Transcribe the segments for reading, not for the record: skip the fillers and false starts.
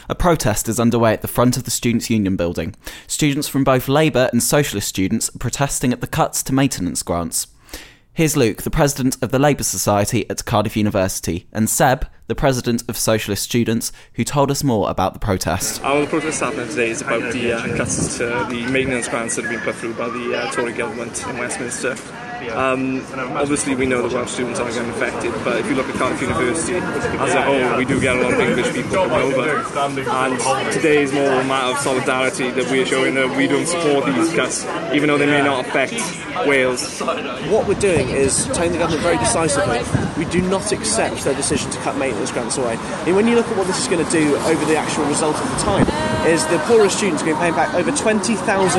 A protest is underway at the front of the Students' Union building. Students from both Labour and Socialist students are protesting at the cuts to maintenance grants. Here's Luke, the president of the Labour Society at Cardiff University, and Seb, the president of Socialist students, who told us more about the protest. The protest happening today is about the cuts to the maintenance grants that have been put through by the Tory government in Westminster. Obviously we know that Welsh students aren't getting affected, but if you look at Cardiff University as a whole, we do get a lot of English people coming over, and today is more a matter of solidarity that we're showing that we don't support these cuts, even though they may not affect Wales. What we're doing is telling the government very decisively we do not accept their decision to cut maintenance grants away. I mean, when you look at what this is going to do over the actual result of the time, is the poorest students are going to be paying back over £20,000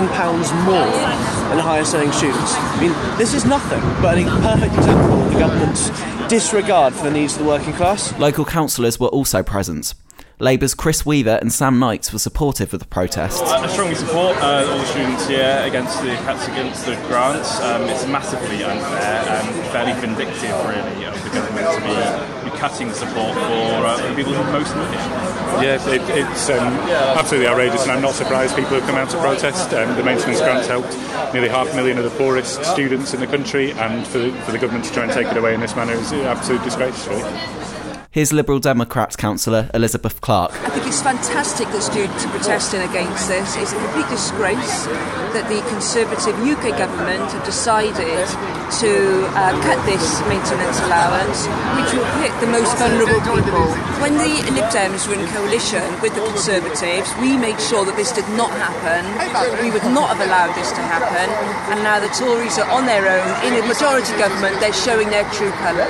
more than higher earning students. I mean, this is nothing but a perfect example of the government's disregard for the needs of the working class. Local councillors were also present. Labour's Chris Weaver and Sam Knights were supportive of the protest. I strongly support all the students here against the cuts against the grants. It's massively unfair and fairly vindictive, really, of the government to be cutting support for the people who most need it. Yeah, it's absolutely outrageous, and I'm not surprised people have come out to protest. The maintenance grants helped nearly 500,000 of the poorest students in the country, and for the government to try and take it away in this manner is an absolute disgrace, really. Here's Liberal Democrat councillor Elizabeth Clark. I think it's fantastic that students are protesting against this. It's a complete disgrace that the Conservative UK government have decided to cut this maintenance allowance, which will hit the most vulnerable people. When the Lib Dems were in coalition with the Conservatives, we made sure that this did not happen. We would not have allowed this to happen, and now the Tories are on their own. In a majority government, they're showing their true colours.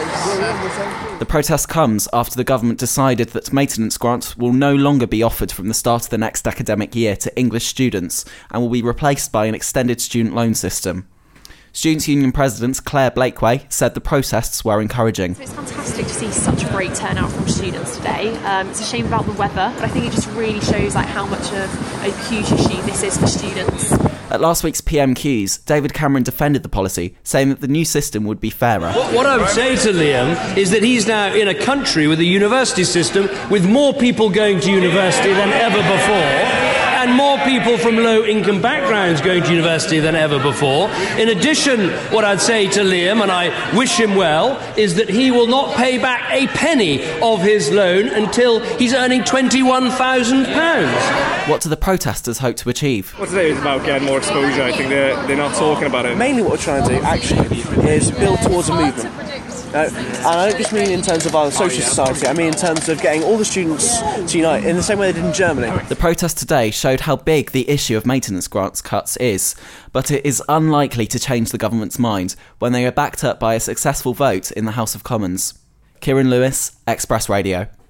The protest comes after the government decided that maintenance grants will no longer be offered from the start of the next academic year to English students and will be replaced by an extended student loan system. Students' Union President Claire Blakeway said the protests were encouraging. It's fantastic to see such a great turnout from students today. It's a shame about the weather, but I think it just really shows how much of a huge issue this is for students. At last week's PMQs, David Cameron defended the policy, saying that the new system would be fairer. What I would say to Liam is that he's now in a country with a university system with more people going to university than ever before, and more people from low-income backgrounds going to university than ever before. In addition, what I'd say to Liam, and I wish him well, is that he will not pay back a penny of his loan until he's earning £21,000. What do the protesters hope to achieve? What today is about getting more exposure. I think they're not talking about it. Mainly what we're trying to do, actually, is build towards a movement. And I don't just mean in terms of our social society, I mean in terms of getting all the students to unite in the same way they did in Germany. The protest today showed how big the issue of maintenance grants cuts is, but it is unlikely to change the government's mind when they are backed up by a successful vote in the House of Commons. Kieran Lewis, Express Radio.